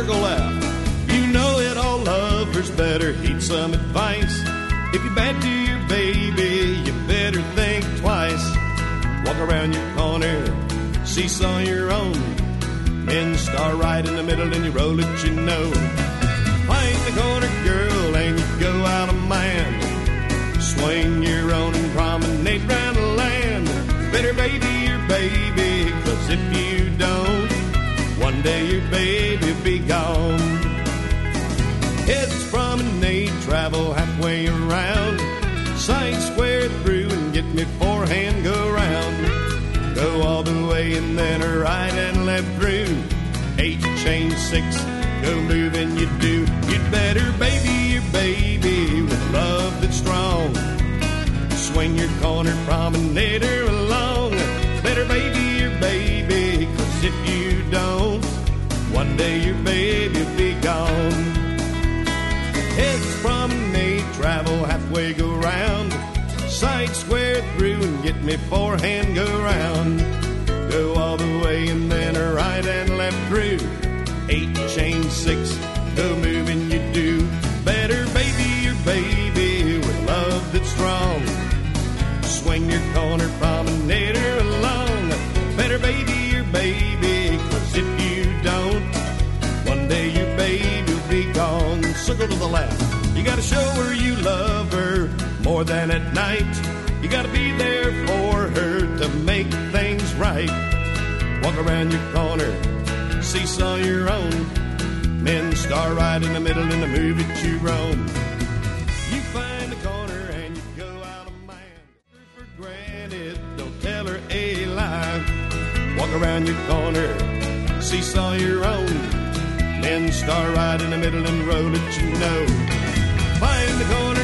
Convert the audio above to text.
circle laugh. You know it, all lovers better heed some advice. If you're bad to your baby, you better think twice. Walk around your corner, seesaw your own. Men start right in the middle and you roll it, you know. Find the corner girl and you go out a man. Swing your own and promenade round the land. Better baby your baby, 'cause if you don't, one day your baby'll be gone. Heads promenade, travel halfway around. Sight square through and get me forehand, go round. Go all the way and then a right and left through. 8, chain 6, go moving you do. You'd better baby your baby with love that's strong. Swing your corner promenader along. Better baby your baby, 'cause if you don't, one day your baby'll be gone. Heads promenade, travel halfway, go round. Sight square through and get me forehand, go round. Go all the way and then a right and left through. 8, chain 6, go moving you do. Better baby your baby with love that's strong. Swing your corner promenader along. Better baby your baby, 'cause if you don't, one day your baby'll be gone. Circle to the left. You gotta show her you love her more than at night. You gotta be there for her to make things right. Walk around your corner, seesaw your own. Men star right in the middle and the move it you roam. You find the corner and you go out a man. For granted, don't tell her a lie. Walk around your corner, seesaw your own. Men star right in the middle and roll it, you know. Find the corner